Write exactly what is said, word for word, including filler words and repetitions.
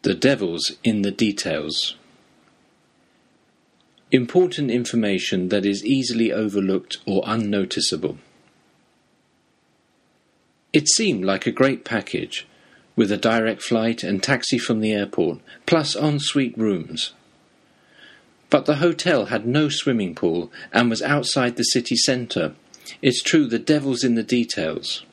The devil's in the details. Important information that is easily overlooked or unnoticeable. It seemed like a great package, with a direct flight and taxi from the airport, plus en-suite rooms. But the hotel had no swimming pool and was outside the city centre. It's true, the devil's in the details.